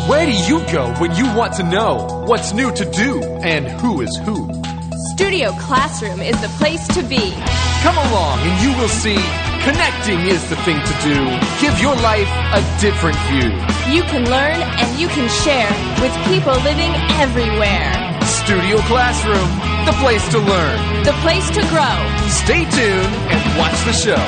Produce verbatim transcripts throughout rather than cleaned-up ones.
Where do you go when you want to know what's new to do and who is who? Studio Classroom is the place to be. Come along and you will see connecting is the thing to do. Give your life a different view. You can learn and you can share with people living everywhere. Studio Classroom, the place to learn. The place to grow. Stay tuned and watch the show.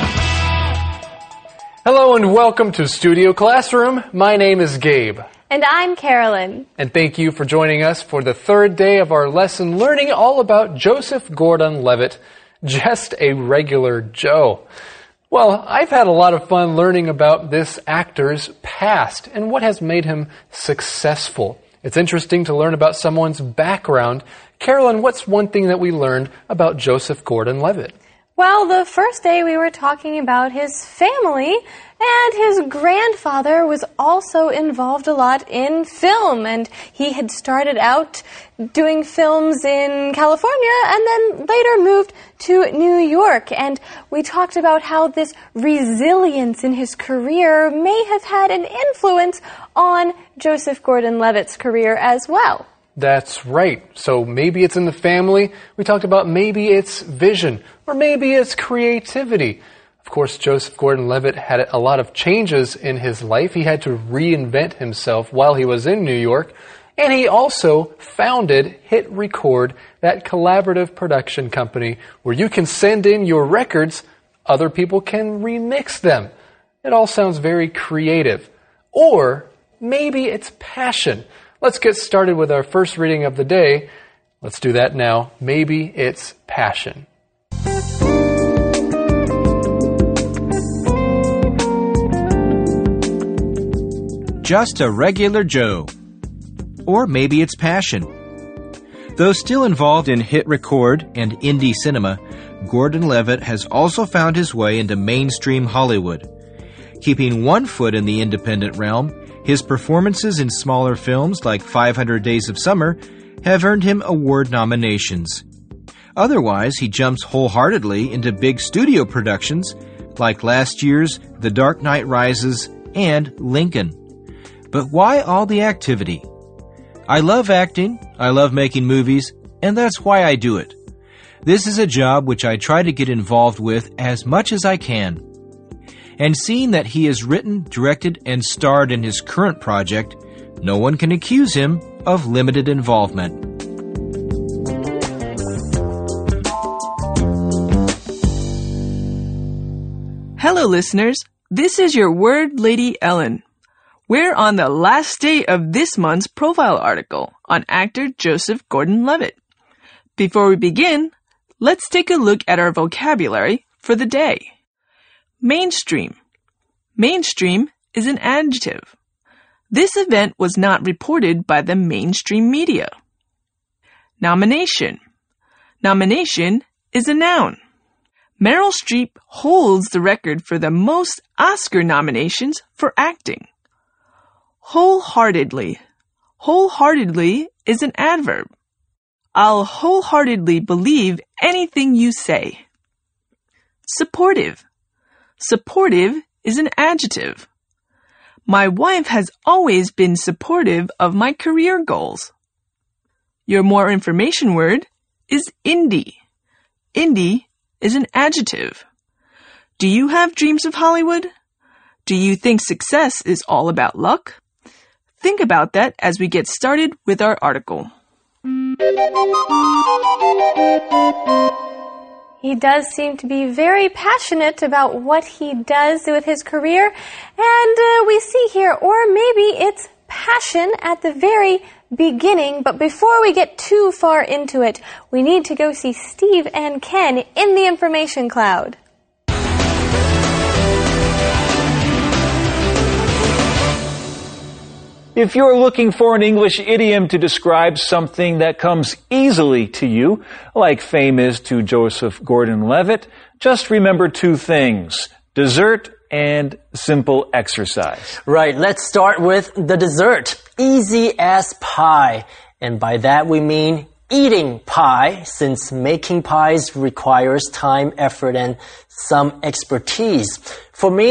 Hello and welcome to Studio Classroom. My name is Gabe. And I'm Carolyn. And thank you for joining us for the third day of our lesson learning all about Joseph Gordon-Levitt, just a regular Joe. Well, I've had a lot of fun learning about this actor's past and what has made him successful. It's interesting to learn about someone's background. Carolyn, what's one thing that we learned about Joseph Gordon-Levitt? Well, the first day we were talking about his family, and his grandfather was also involved a lot in film, and he had started out doing films in California and then later moved to New York. And we talked about how this resilience in his career may have had an influence on Joseph Gordon-Levitt's career as well. That's right. So maybe it's in the family. We talked about maybe it's vision, or maybe it's creativity. Of course, Joseph Gordon-Levitt had a lot of changes in his life. He had to reinvent himself while he was in New York. And he also founded Hit Record, that collaborative production company where you can send in your records, other people can remix them. It all sounds very creative. Or maybe it's passion. Let's get started with our first reading of the day. Let's do that now. Maybe it's passion. Just a regular Joe. Or maybe it's passion. Though still involved in hit record and indie cinema, Gordon-Levitt has also found his way into mainstream Hollywood. Keeping one foot in the independent realm, his performances in smaller films like five hundred Days of Summer have earned him award nominations. Otherwise, he jumps wholeheartedly into big studio productions like last year's The Dark Knight Rises and Lincoln. But why all the activity? I love acting, I love making movies, and that's why I do it. This is a job which I try to get involved with as much as I can. And seeing that he has written, directed, and starred in his current project, no one can accuse him of limited involvement. Hello, listeners. This is your Word Lady Ellen. We're on the last day of this month's profile article on actor Joseph Gordon-Levitt. Before we begin, let's take a look at our vocabulary for the day. Mainstream. Mainstream is an adjective. This event was not reported by the mainstream media. Nomination. Nomination is a noun. Meryl Streep holds the record for the most Oscar nominations for acting. Wholeheartedly. Wholeheartedly is an adverb. I'll wholeheartedly believe anything you say. Supportive. Supportive is an adjective. My wife has always been supportive of my career goals. Your more information word is indie. Indie is an adjective. Do you have dreams of Hollywood? Do you think success is all about luck? Think about that as we get started with our article. He does seem to be very passionate about what he does with his career, and uh, we see here, or maybe it's passion at the very beginning, but before we get too far into it, we need to go see Steve and Ken in the information cloud. If you're looking for an English idiom to describe something that comes easily to you, like fame is to Joseph Gordon-Levitt, just remember two things: dessert and simple exercise. Right, let's start with the dessert. Easy as pie. And by that we mean eating pie, since making pies requires time, effort, and some expertise. For me,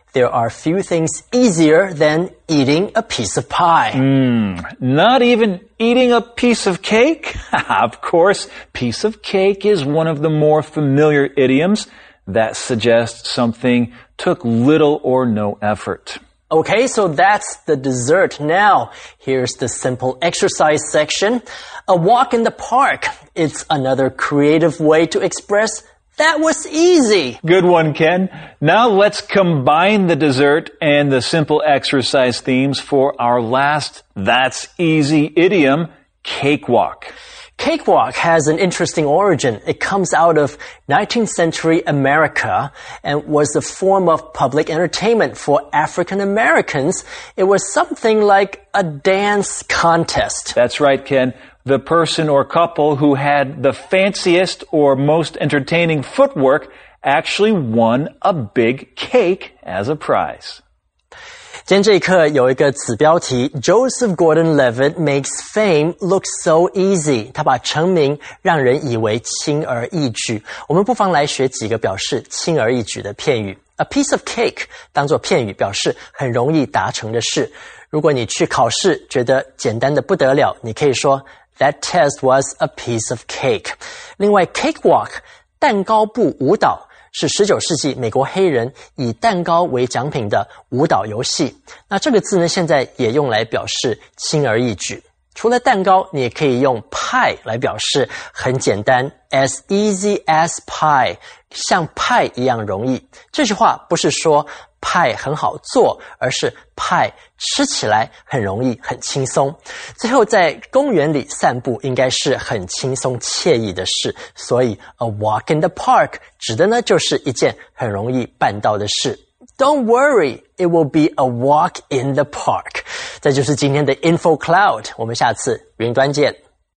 There are few things easier than eating a piece of pie. Mm, not even eating a piece of cake? Of course, piece of cake is one of the more familiar idioms that suggests something took little or no effort. Okay, so that's the dessert. Now, here's the simple exercise section. A walk in the park. It's another creative way to express that was easy. Good one, Ken. Now let's combine the dessert and the simple exercise themes for our last That's Easy idiom, cakewalk. Cakewalk has an interesting origin. It comes out of nineteenth century America and was a form of public entertainment for African Americans. It was something like a dance contest. That's right, Ken. The person or couple who had the fanciest or most entertaining footwork actually won a big cake as a prize. 今天这一课有一个子标题 Joseph Gordon-Levitt makes fame look so easy. 他把成名让人以为轻而易举。我们不妨来学几个表示轻而易举的片语。A piece of cake 当作片语表示很容易达成的事。如果你去考试觉得简单的不得了，你可以说That test was a piece of cake. 另外 cakewalk 蛋糕步舞蹈是十九世纪美国黑人以蛋糕为奖品的舞蹈游戏。那这个字呢，现在也用来表示轻而易举。除了蛋糕，你也可以用 pie 来表示很简单 as easy as pie 像派一样容易。这句话不是说派很好做，而是派吃起来很容易很轻松。最后在公园里散步应该是很轻松惬意的事，所以 a walk in the park 指的呢就是一件很容易办到的事。Don't worry, it will be a walk in the park. 这就是今天的 Info Cloud. 我们下次云端见。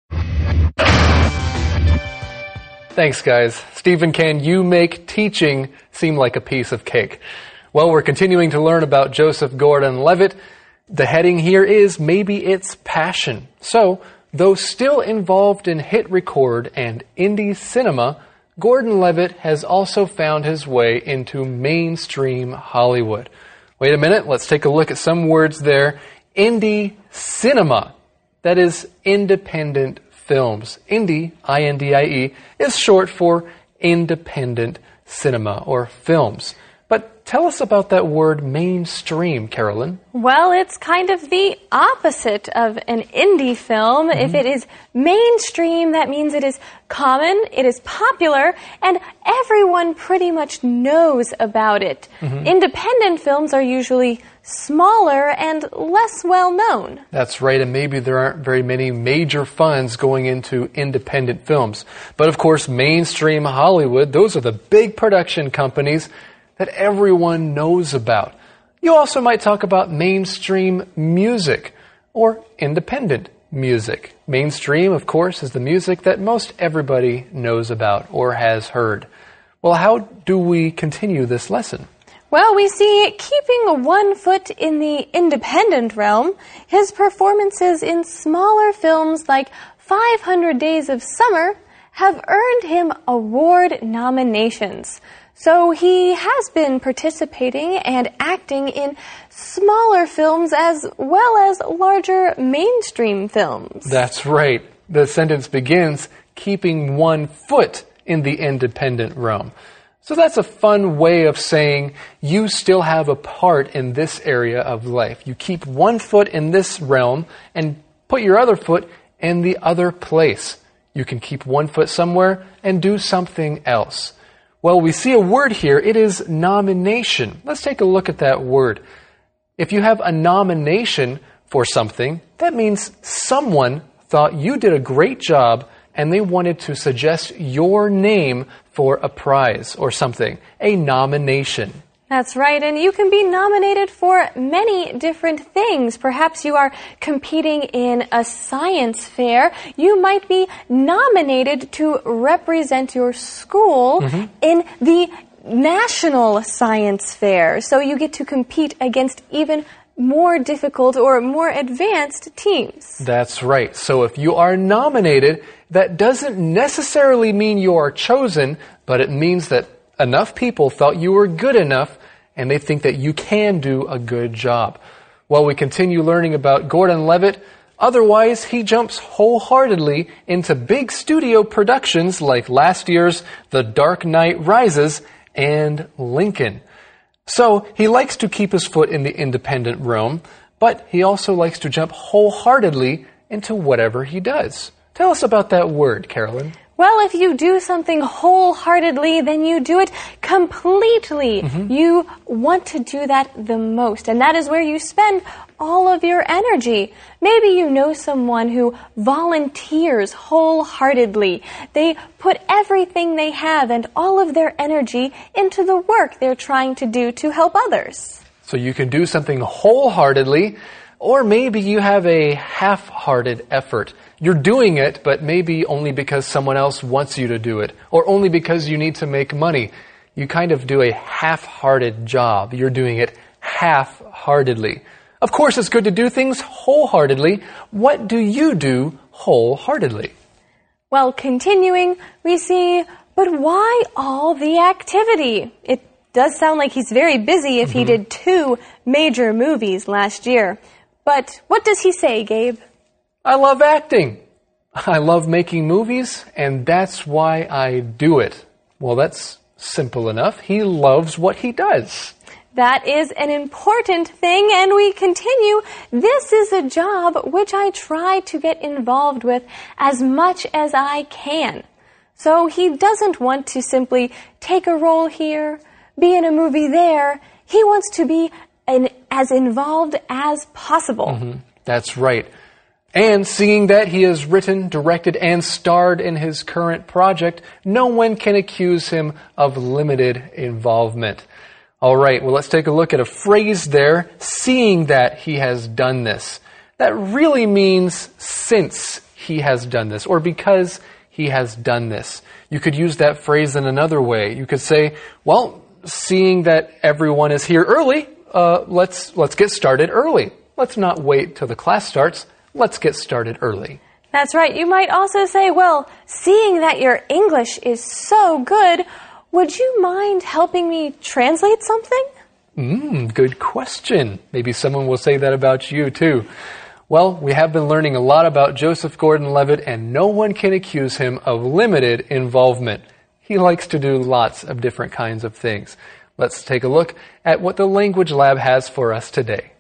Thanks, guys. Stephen, can you make teaching seem like a piece of cake? Well, we're continuing to learn about Joseph Gordon-Levitt. The heading here is Maybe It's Passion. So, though still involved in hit record and indie cinema, Gordon-Levitt has also found his way into mainstream Hollywood. Wait a minute, let's take a look at some words there. Indie cinema. That is independent films. Indie, I N D I E, is short for independent cinema or films. But tell us about that word mainstream, Carolyn. Well, it's kind of the opposite of an indie film. Mm-hmm. If it is mainstream, that means it is common, it is popular, and everyone pretty much knows about it. Mm-hmm. Independent films are usually smaller and less well known. That's right, and maybe there aren't very many major funds going into independent films. But of course, mainstream Hollywood, those are the big production companies that everyone knows about. You also might talk about mainstream music or independent music. Mainstream, of course, is the music that most everybody knows about or has heard. Well, how do we continue this lesson? Well, we see keeping one foot in the independent realm, his performances in smaller films like five hundred Days of Summer have earned him award nominations. So he has been participating and acting in smaller films as well as larger mainstream films. That's right. The sentence begins, keeping one foot in the independent realm. So that's a fun way of saying you still have a part in this area of life. You keep one foot in this realm and put your other foot in the other place. You can keep one foot somewhere and do something else. Well, we see a word here. It is nomination. Let's take a look at that word. If you have a nomination for something, that means someone thought you did a great job and they wanted to suggest your name for a prize or something, a nomination. That's right, and you can be nominated for many different things. Perhaps you are competing in a science fair. You might be nominated to represent your school mm-hmm. in the national science fair. So you get to compete against even more difficult or more advanced teams. That's right. So if you are nominated, that doesn't necessarily mean you are chosen, but it means that enough people thought you were good enough and they think that you can do a good job. While we continue learning about Gordon Levitt, otherwise he jumps wholeheartedly into big studio productions like last year's The Dark Knight Rises and Lincoln. So he likes to keep his foot in the independent realm, but he also likes to jump wholeheartedly into whatever he does. Tell us about that word, Carolyn. Well, if you do something wholeheartedly, then you do it completely. Mm-hmm. You want to do that the most, and that is where you spend all of your energy. Maybe you know someone who volunteers wholeheartedly. They put everything they have and all of their energy into the work they're trying to do to help others. So you can do something wholeheartedly, or maybe you have a half-hearted effort. You're doing it, but maybe only because someone else wants you to do it, or only because you need to make money. You kind of do a half-hearted job. You're doing it half-heartedly. Of course, it's good to do things wholeheartedly. What do you do wholeheartedly? Well, continuing, we see, but why all the activity? It does sound like he's very busy if mm-hmm. he did two major movies last year. But what does he say, Gabe? I love acting. I love making movies, and that's why I do it. Well, that's simple enough. He loves what he does. That is an important thing, and we continue. This is a job which I try to get involved with as much as I can. So he doesn't want to simply take a role here, be in a movie there. He wants to be an, as involved as possible. Mm-hmm. That's right. And seeing that he has written, directed, and starred in his current project, no one can accuse him of limited involvement. All right, well, let's take a look at a phrase there, seeing that he has done this. That really means since he has done this, or because he has done this. You could use that phrase in another way. You could say, well, seeing that everyone is here early, uh, let's, let's get started early. Let's not wait till the class starts. Let's get started early. That's right. You might also say, well, seeing that your English is so good, would you mind helping me translate something? Mm, good question. Maybe someone will say that about you, too. Well, we have been learning a lot about Joseph Gordon-Levitt, and no one can accuse him of limited involvement. He likes to do lots of different kinds of things. Let's take a look at what the Language Lab has for us today.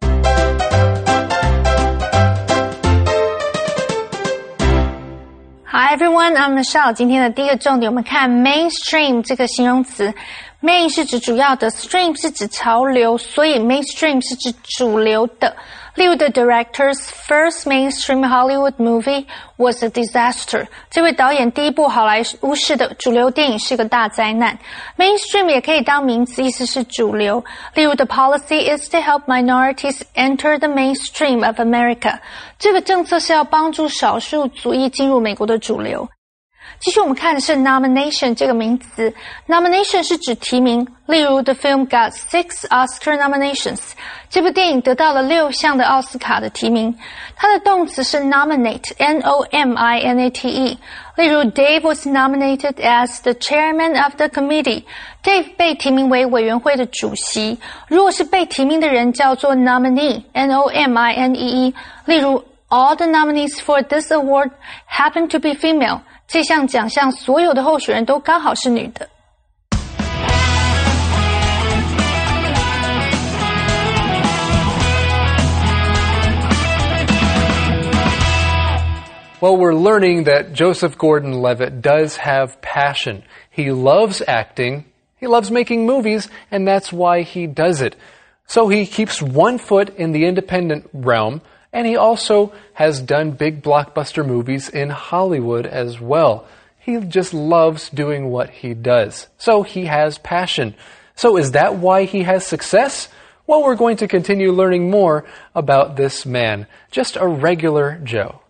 Hi everyone, I'm Michelle. 今天的第一个重点，我们看 mainstream 这个形容词。main 是指主要的 ，stream 是指潮流，所以 mainstream 是指主流的。例如 ，the director's first mainstream Hollywood movie was a disaster。这位导演第一部好莱坞式的主流电影是个大灾难。mainstream 也可以当名词，意思是主流。例如 ，the policy is to help minorities enter the mainstream of America。这个政策是要帮助少数族裔进入美国的主流。继续我们看的是 nomination 这个名词 nomination 是指提名，例如 the film got six Oscar nominations 这部电影得到了六项的奥斯卡的提名。它的动词是 nominate N O M I N A T E 例如 Dave was nominated as the chairman of the committee Dave 被提名为委员会的主席。如果是被提名的人叫做 nominee N O M I N E E 例如 all the nominees for this award happen to be female这项奖项所有的候选人都刚好是女的。 Well, we're learning that Joseph Gordon-Levitt does have passion. He loves acting, he loves making movies, and that's why he does it. So he keeps one foot in the independent realm, and he also has done big blockbuster movies in Hollywood as well. He just loves doing what he does. So he has passion. So is that why he has success? Well, we're going to continue learning more about this man, just a regular Joe.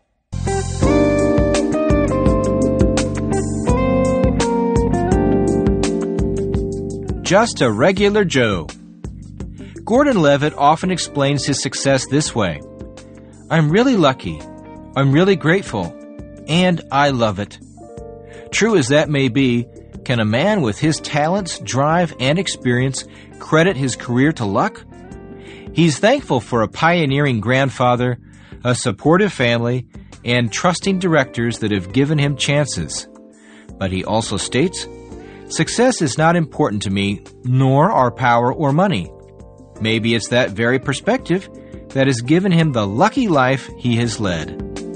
Just a regular Joe. Gordon-Levitt often explains his success this way. I'm really lucky, I'm really grateful, and I love it. True as that may be, Can a man with his talents, drive, and experience credit his career to luck? He's thankful for a pioneering grandfather, a supportive family, and trusting directors that have given him chances. But he also states, success is not important to me, nor are power or money. Maybe it's that very perspective that has given him the lucky life he has led.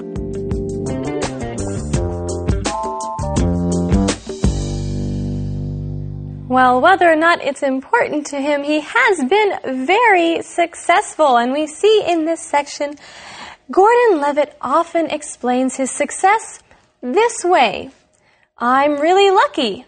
Well, whether or not it's important to him, he has been very successful. And we see in this section, Gordon Levitt often explains his success this way. I'm really lucky.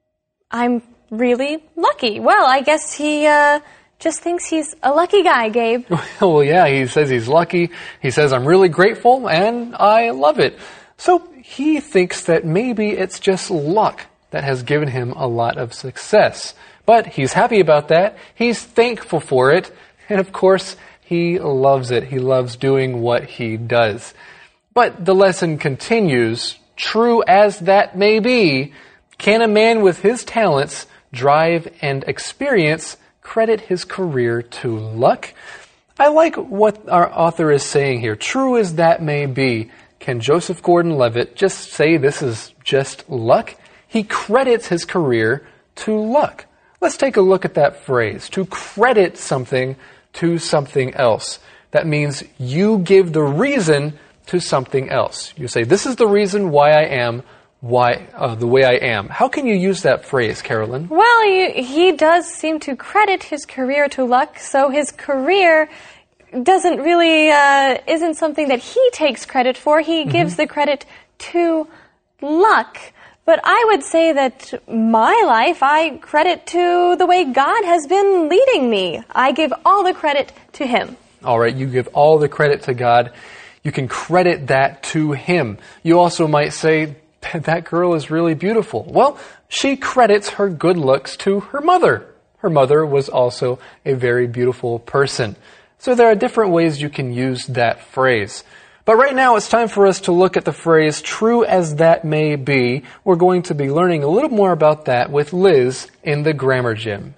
I'm really lucky. Well, I guess he uh, just thinks he's a lucky guy, Gabe. Well, yeah, he says he's lucky. He says, I'm really grateful, and I love it. So he thinks that maybe it's just luck that has given him a lot of success. But he's happy about that. He's thankful for it. And of course, he loves it. He loves doing what he does. But the lesson continues, true as that may be, can a man with his talents, drive, and experience credit his career to luck? I like what our author is saying here. True as that may be, can Joseph Gordon-Levitt just say this is just luck? He credits his career to luck. Let's take a look at that phrase. To credit something to something else. That means you give the reason to something else. You say, this is the reason why I am why uh, the way I am. How can you use that phrase, Carolyn? Well, he, he does seem to credit his career to luck, so his career doesn't really, uh, isn't something that he takes credit for. He mm-hmm. gives the credit to luck. But I would say that my life, I credit to the way God has been leading me. I give all the credit to Him. All right, you give all the credit to God. You can credit that to Him. You also might say, that girl is really beautiful. Well, she credits her good looks to her mother. Her mother was also a very beautiful person. So there are different ways you can use that phrase. But right now it's time for us to look at the phrase, true as that may be. We're going to be learning a little more about that with Liz in the Grammar Gym.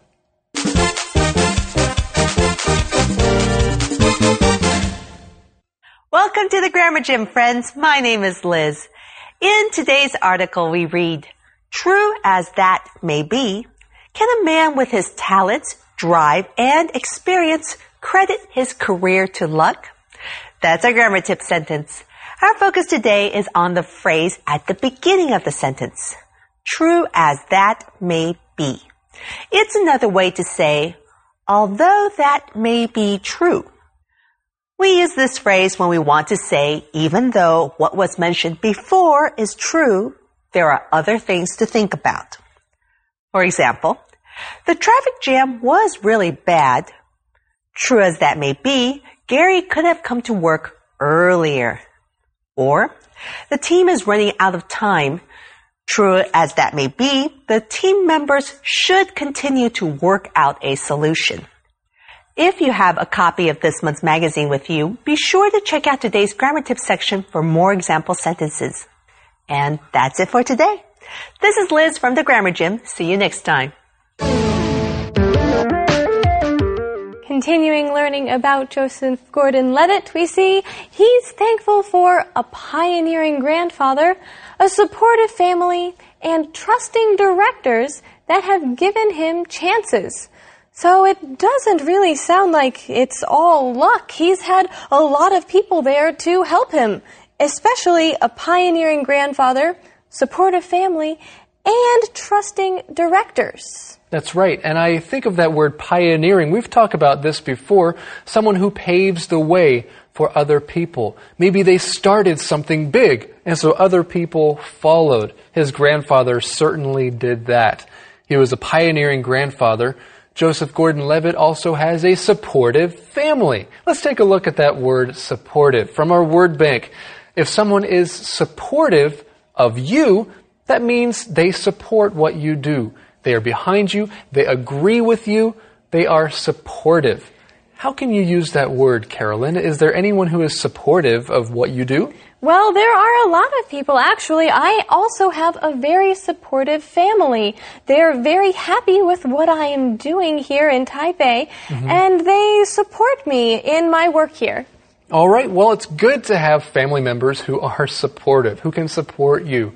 Welcome to the Grammar Gym, friends. My name is Liz. In today's article we read, true as that may be, can a man with his talents, drive, and experience credit his career to luck? That's our grammar tip sentence. Our focus today is on the phrase at the beginning of the sentence. True as that may be. It's another way to say, although that may be true. We use this phrase when we want to say, even though what was mentioned before is true, there are other things to think about. For example, the traffic jam was really bad. True as that may be, Gary could have come to work earlier. Or, the team is running out of time. True as that may be, the team members should continue to work out a solution. If you have a copy of this month's magazine with you, be sure to check out today's grammar tips section for more example sentences. And that's it for today. This is Liz from the Grammar Gym. See you next time. Continuing learning about Joseph Gordon-Levitt, we see he's thankful for a pioneering grandfather, a supportive family, and trusting directors that have given him chances. So it doesn't really sound like it's all luck. He's had a lot of people there to help him, especially a pioneering grandfather, supportive family, and trusting directors. That's right. And I think of that word pioneering. We've talked about this before. Someone who paves the way for other people. Maybe they started something big, and so other people followed. His grandfather certainly did that. He was a pioneering grandfather. Joseph Gordon-Levitt also has a supportive family. Let's take a look at that word supportive from our word bank. If someone is supportive of you, that means they support what you do. They are behind you. They agree with you. They are supportive. How can you use that word, Carolyn? Is there anyone who is supportive of what you do? Well, there are a lot of people, actually. I also have a very supportive family. They're very happy with what I am doing here in Taipei, mm-hmm. and they support me in my work here. All right. Well, it's good to have family members who are supportive, who can support you.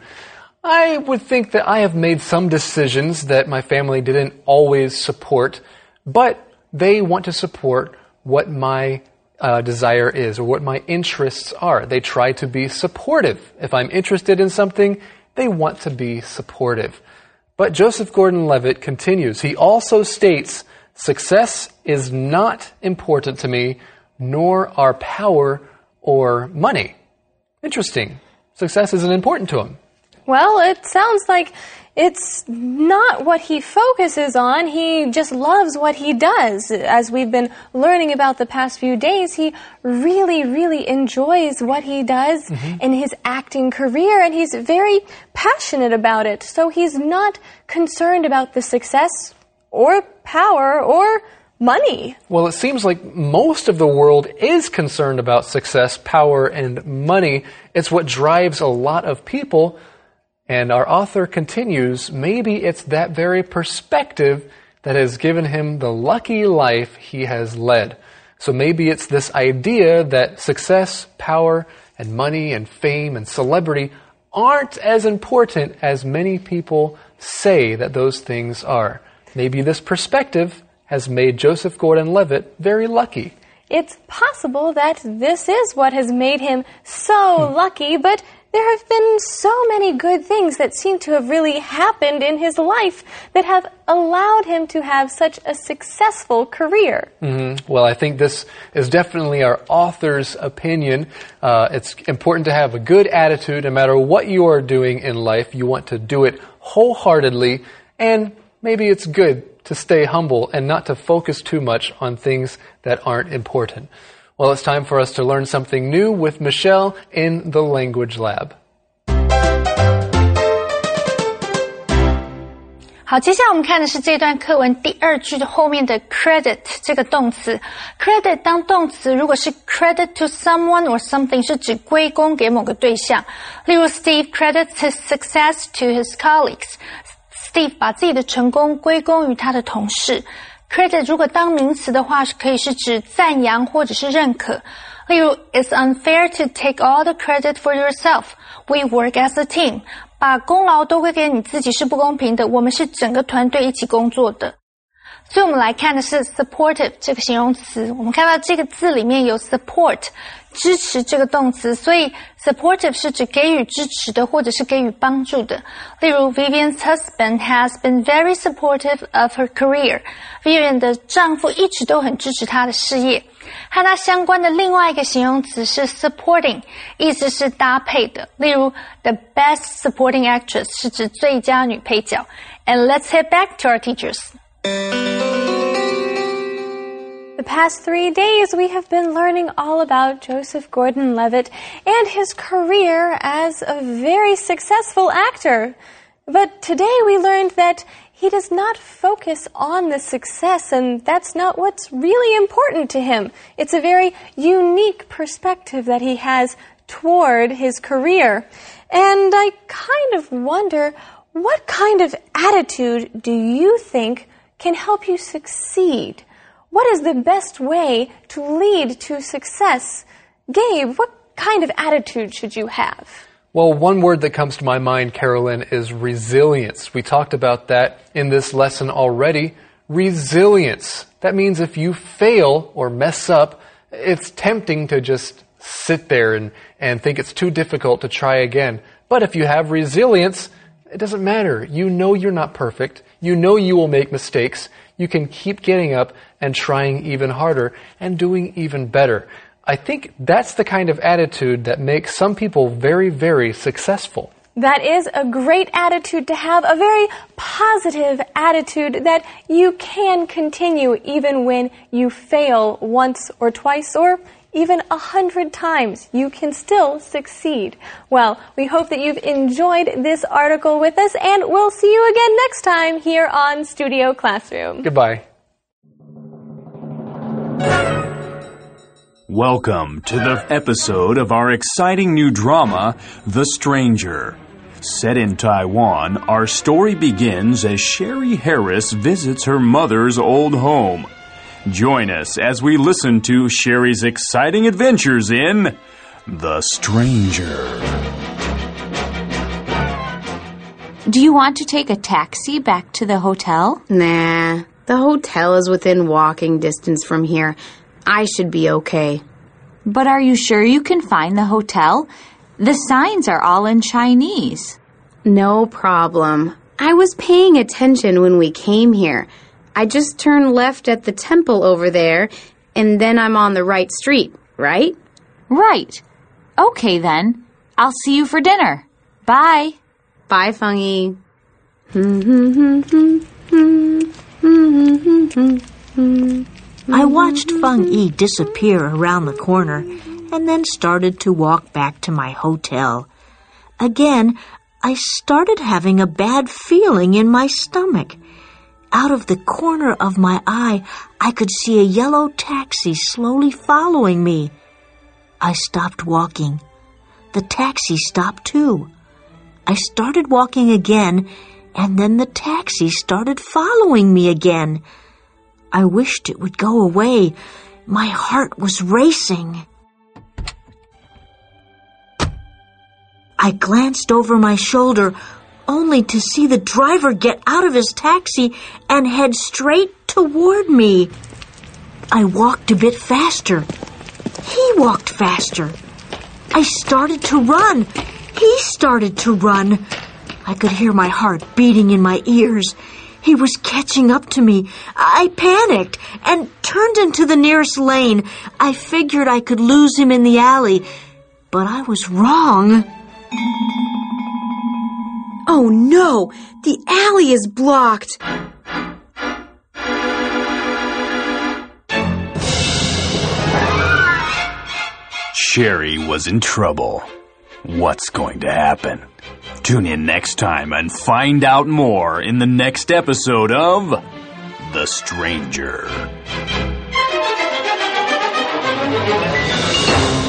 I would think that I have made some decisions that my family didn't always support, but they want to support what my uh, desire is or what my interests are. They try to be supportive. If I'm interested in something, they want to be supportive. But Joseph Gordon-Levitt continues. He also states, success is not important to me, nor are power or money. Interesting. Success isn't important to him. Well, it sounds like it's not what he focuses on. He just loves what he does. As we've been learning about the past few days, he really, really enjoys what he does mm-hmm. in his acting career, and he's very passionate about it. So he's not concerned about the success or power or money. Well, it seems like most of the world is concerned about success, power, and money. It's what drives a lot of people. And our author continues, maybe it's that very perspective that has given him the lucky life he has led. So maybe it's this idea that success, power, and money, and fame, and celebrity aren't as important as many people say that those things are. Maybe this perspective has made Joseph Gordon-Levitt very lucky. It's possible that this is what has made him so lucky, but there have been so many good things that seem to have really happened in his life that have allowed him to have such a successful career. Mm-hmm. Well, I think this is definitely our author's opinion. Uh, it's important to have a good attitude no matter what you are doing in life. You want to do it wholeheartedly, and maybe it's good to stay humble and not to focus too much on things that aren't important. Well, it's time for us to learn something new with Michelle in the Language Lab. 好，接下来我们看的是这段课文第二句的后面的 credit 这个动词。credit 当动词，如果是 credit to someone or something 是指归功给某个对象。例如 Steve credits his success to his colleagues。Steve 把自己的成功归功于他的同事。Credit 如果当名词的话，可以是指赞扬或者是认可。例如 It's unfair to take all the credit for yourself. We work as a team. 把功劳都归给你自己是不公平的，我们是整个团队一起工作的。所以我们来看的是 supportive 这个形容词。我们看到这个字里面有 support 支持这个动词，所以 supportive 是指给予支持的或者是给予帮助的。例如 Vivian's husband has been very supportive of her career. Vivian 的丈夫一直都很支持她的事业。和它相关的另外一个形容词是 supporting， 意思是搭配的。例如 the best supporting actress 是指最佳女配角。And let's head back to our teachers. The past three days, we have been learning all about Joseph Gordon-Levitt and his career as a very successful actor. But today we learned that he does not focus on the success, and that's not what's really important to him. It's a very unique perspective that he has toward his career. And I kind of wonder, what kind of attitude do you think can help you succeed? What is the best way to lead to success? Gabe, what kind of attitude should you have? Well, one word that comes to my mind, Carolyn, is resilience. We talked about that in this lesson already. Resilience. That means if you fail or mess up, it's tempting to just sit there and, and think it's too difficult to try again. But if you have resilience, it doesn't matter. You know you're not perfect. You know you will make mistakes. You can keep getting up and trying even harder and doing even better. I think that's the kind of attitude that makes some people very, very successful. That is a great attitude to have, a very positive attitude that you can continue even when you fail once or twice or even a hundred times. You can still succeed. Well, we hope that you've enjoyed this article with us, and we'll see you again next time here on Studio Classroom. Goodbye. Welcome to the episode of our exciting new drama, The Stranger. Set in Taiwan, our story begins as Sherry Harris visits her mother's old home. Join us as we listen to Sherry's exciting adventures in The Stranger. Do you want to take a taxi back to the hotel? Nah, the hotel is within walking distance from here. I should be okay. But are you sure you can find the hotel? The signs are all in Chinese. No problem. I was paying attention when we came here. I just turned left at the temple over there, and then I'm on the right street, right? Right. Okay, then. I'll see you for dinner. Bye. Bye, Feng Yi. I watched Feng Yi disappear around the corner and then started to walk back to my hotel. Again, I started having a bad feeling in my stomach. Out of the corner of my eye, I could see a yellow taxi slowly following me. I stopped walking. The taxi stopped too. I started walking again, and then the taxi started following me again. I wished it would go away. My heart was racing. I glanced over my shoulder, only to see the driver get out of his taxi and head straight toward me. I walked a bit faster. He walked faster. I started to run. He started to run. I could hear my heart beating in my ears. He was catching up to me. I panicked and turned into the nearest lane. I figured I could lose him in the alley, but I was wrong. Oh no! The alley is blocked! Sherry was in trouble. What's going to happen? Tune in next time and find out more in the next episode of The Stranger.